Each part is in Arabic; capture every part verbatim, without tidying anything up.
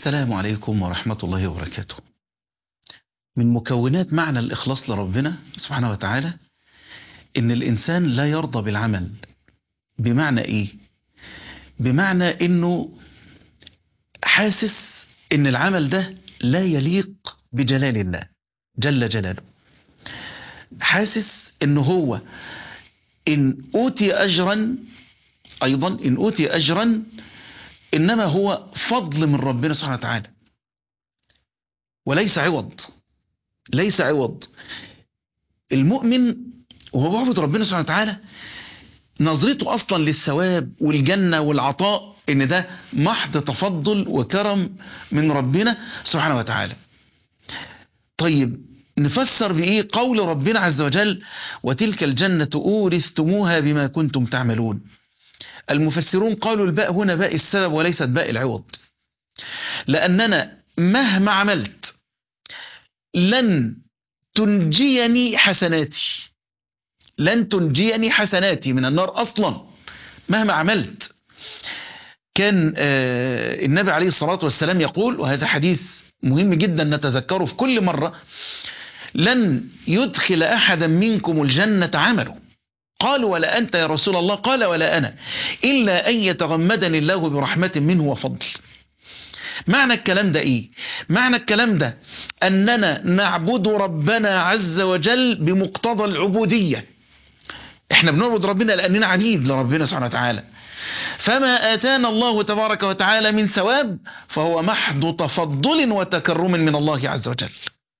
السلام عليكم ورحمة الله وبركاته. من مكونات معنى الإخلاص لربنا سبحانه وتعالى إن الإنسان لا يرضى بالعمل. بمعنى إيه؟ بمعنى إنه حاسس إن العمل ده لا يليق بجلال الله جل جلاله، حاسس إنه هو إن أوتي أجرا أيضا إن أوتي أجرا إنما هو فضل من ربنا سبحانه وتعالى وليس عوض. ليس عوض. المؤمن وهو بيعبد ربنا سبحانه وتعالى نظرته أصلا للثواب والجنة والعطاء إن ده محض تفضل وكرم من ربنا سبحانه وتعالى. طيب نفسر بإيه قول ربنا عز وجل وتلك الجنة أورثتموها بما كنتم تعملون؟ المفسرون قالوا الباء هنا باء السبب وليست باء العوض، لأننا مهما عملت لن تنجيني حسناتي لن تنجيني حسناتي من النار أصلا مهما عملت. كان آه النبي عليه الصلاة والسلام يقول، وهذا حديث مهم جدا نتذكره في كل مرة: لن يدخل أحدا منكم الجنة عمله. قالوا ولا أنت يا رسول الله؟ قال ولا أنا، إلا أن يتغمدني الله برحمة منه وفضل. معنى الكلام ده إيه؟ معنى الكلام ده أننا نعبد ربنا عز وجل بمقتضى العبودية. احنا بنعبد ربنا لأننا عبيد لربنا سبحانه وتعالى، فما آتانا الله تبارك وتعالى من ثواب فهو محض تفضل وتكرم من الله عز وجل.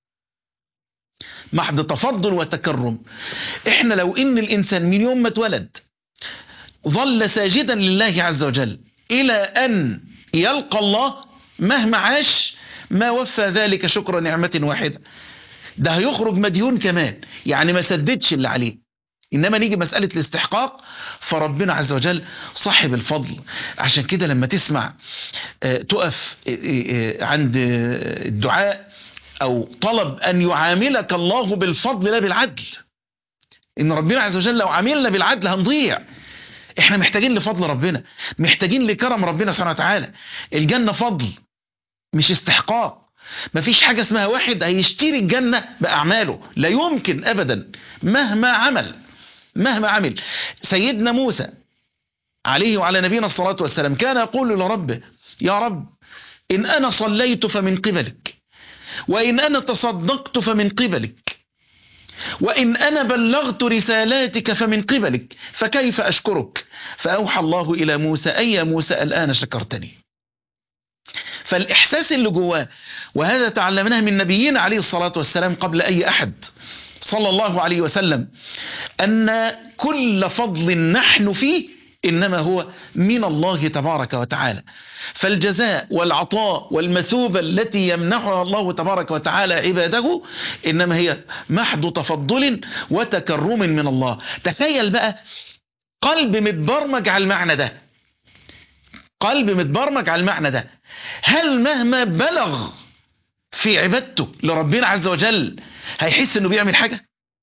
محض تفضل وتكرم. احنا لو ان الانسان من يوم ما اتولد ظل ساجدا لله عز وجل الى ان يلقى الله مهما عاش ما وفى ذلك شكر نعمة واحدة، ده هيخرج مديون كمان، يعني ما سددش اللي عليه. إنما نيجي مسألة الاستحقاق فربنا عز وجل صاحب الفضل. عشان كده لما تسمع تقف عند الدعاء أو طلب أن يعاملك الله بالفضل لا بالعدل، إن ربنا عز وجل لو عاملنا بالعدل هنضيع. إحنا محتاجين لفضل ربنا، محتاجين لكرم ربنا سبحانه وتعالى. الجنة فضل مش استحقاق. مفيش حاجة اسمها واحد هيشتري الجنة بأعماله، لا يمكن أبدا مهما عمل مهما عمل. سيدنا موسى عليه وعلى نبينا الصلاة والسلام كان يقول لربه: يا رب إن أنا صليت فمن قبلك، وإن أنا تصدقت فمن قبلك، وإن أنا بلغت رسالاتك فمن قبلك، فكيف أشكرك؟ فأوحى الله إلى موسى: أي يا موسى الآن شكرتني. فالإحساس اللي جواه، وهذا تعلمناه من نبينا عليه الصلاة والسلام قبل أي أحد صلى الله عليه وسلم، أن كل فضل نحن فيه إنما هو من الله تبارك وتعالى. فالجزاء والعطاء والمثوبة التي يمنحها الله تبارك وتعالى عباده إنما هي محض تفضل وتكرم من الله. تخيل بقى قلب متبرمج على المعنى ده، قلب متبرمج على المعنى ده، هل مهما بلغ في عبادته لربنا عز وجل هيحس انه بيعمل حاجة؟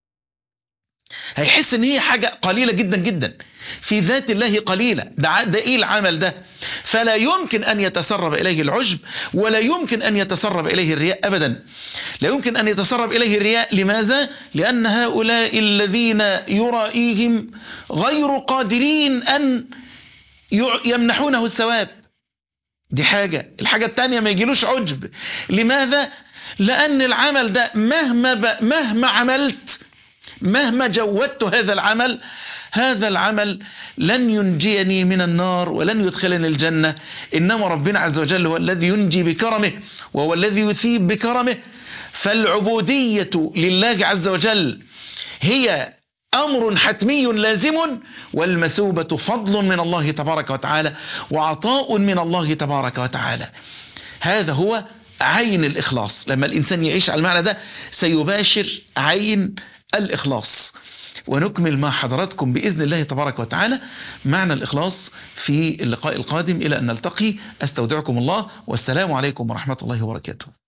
هيحس ان هي حاجة قليلة جدا جدا في ذات الله قليلة. ده, ده ايه العمل ده؟ فلا يمكن ان يتسرب اليه العجب، ولا يمكن ان يتسرب اليه الرياء ابدا. لا يمكن ان يتسرب اليه الرياء. لماذا؟ لان هؤلاء الذين يرائيهم غير قادرين ان يمنحونه الثواب. دي حاجة. الحاجة التانية ما يجيلوش عجب. لماذا؟ لأن العمل ده مهما ب... مهما عملت، مهما جودت هذا العمل، هذا العمل لن ينجيني من النار ولن يدخلني الجنة. إنما ربنا عز وجل هو الذي ينجي بكرمه، وهو الذي يثيب بكرمه. فالعبودية لله عز وجل هي أمر حتمي لازم، والمثوبة فضل من الله تبارك وتعالى وعطاء من الله تبارك وتعالى. هذا هو عين الإخلاص. لما الإنسان يعيش على المعنى ده سيباشر عين الإخلاص. ونكمل مع حضراتكم بإذن الله تبارك وتعالى معنى الإخلاص في اللقاء القادم. إلى أن نلتقي أستودعكم الله، والسلام عليكم ورحمة الله وبركاته.